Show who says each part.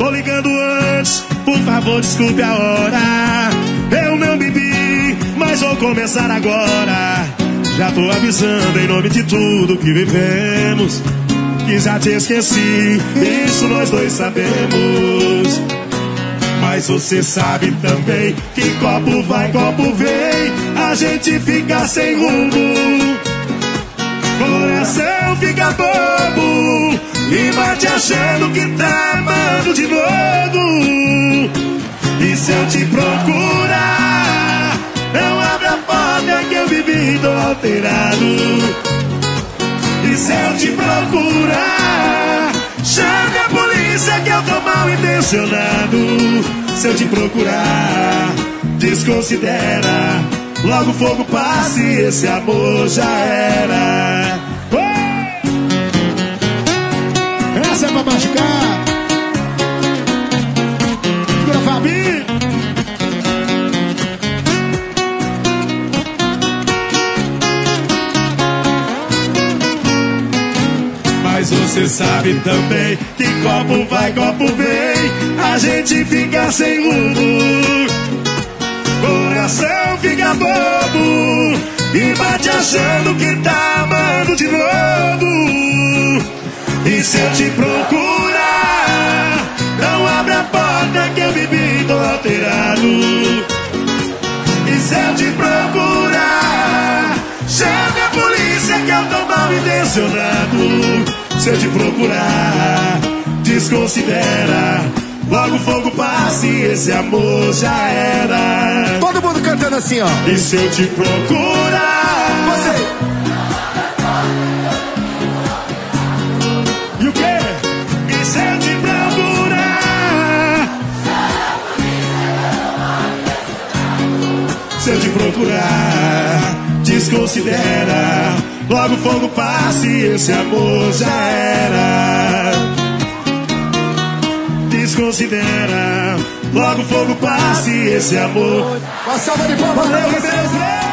Speaker 1: Tô ligando antes, por favor desculpe a hora. Eu não bebi, mas vou começar agora. Já tô avisando em nome de tudo que vivemos, que já te esqueci, isso nós dois sabemos. Mas você sabe também que copo vai, copo vem, a gente fica sem rumo, coração fica bobo e bate achando que tá amando de novo. E se eu te procurar, não abre a porta que eu vivi, tô alterado. E se eu te procurar, chame a polícia que eu tô mal intencionado. Se eu te procurar, desconsidera, logo o fogo passa e esse amor já era.
Speaker 2: Essa é pra machucar. Segura, Fabi.
Speaker 1: Mas você sabe também que copo vai, copo vem, a gente fica sem rumo, coração fica bobo e bate achando que tá amando de novo. E se eu te procurar, não abre a porta que eu bebi, tô alterado. E se eu te procurar, chame a polícia que eu tô mal intencionado. Se eu te procurar, desconsidera, logo o fogo passa e esse amor já era.
Speaker 2: Todo mundo cantando assim, ó.
Speaker 1: E se eu te procurar,
Speaker 2: Você.
Speaker 1: E o quê? E se eu te procurar, se eu te procurar, desconsidera, logo o fogo passa e esse amor já era. Desconsidera, logo o fogo passa e esse amor.
Speaker 2: Uma salva de palmas.
Speaker 1: Valeu, Ribeirão.